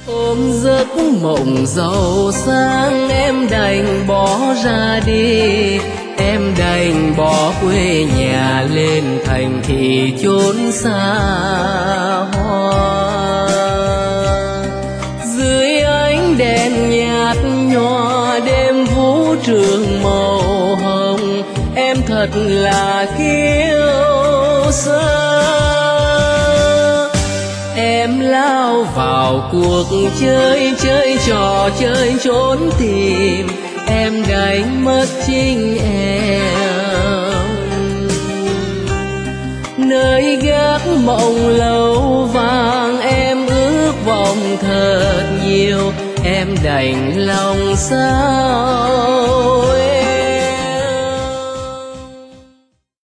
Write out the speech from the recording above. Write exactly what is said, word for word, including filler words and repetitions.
ôm giấc mộng giàu sang em đành bỏ ra đi, em đành bỏ quê nhà lên thành thị chốn xa hoa. Dưới ánh đèn nhạt nhòa đêm vũ trường màu hồng, em thật là kiêu sa. Em lao vào cuộc chơi chơi trò chơi trốn tìm, em đánh mất chính em. Nơi gác mộng lâu vàng em ước vọng thật nhiều, em đành lòng sao